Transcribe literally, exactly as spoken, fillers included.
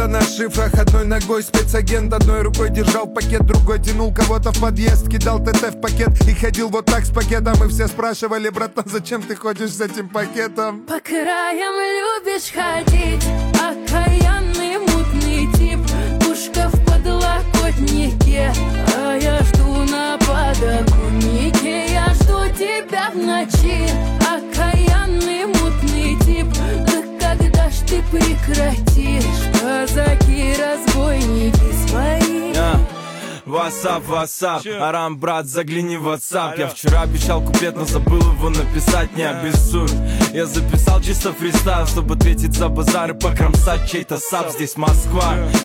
Дело на шифрах, одной ногой спецагент, одной рукой держал пакет, другой тянул кого-то в подъезд, кидал ТТ в пакет и ходил вот так с пакетом. И все спрашивали: братан, зачем ты ходишь с этим пакетом? По краям любишь ходить, окаянный мутный тип, пушка в подлокотнике, а я жду на подоконнике. Я жду тебя в ночи, окаянный мутный тип. Да когда ж ты прекратишь, казаки, разбойники свои? yeah. Васап, васап, Арам, брат, загляни в WhatsApp. Я вчера обещал куплет, но забыл его написать, не обессудь. Я записал чисто фристайл, чтобы ответить за базар и покромсать чей-то сап. Здесь Москва,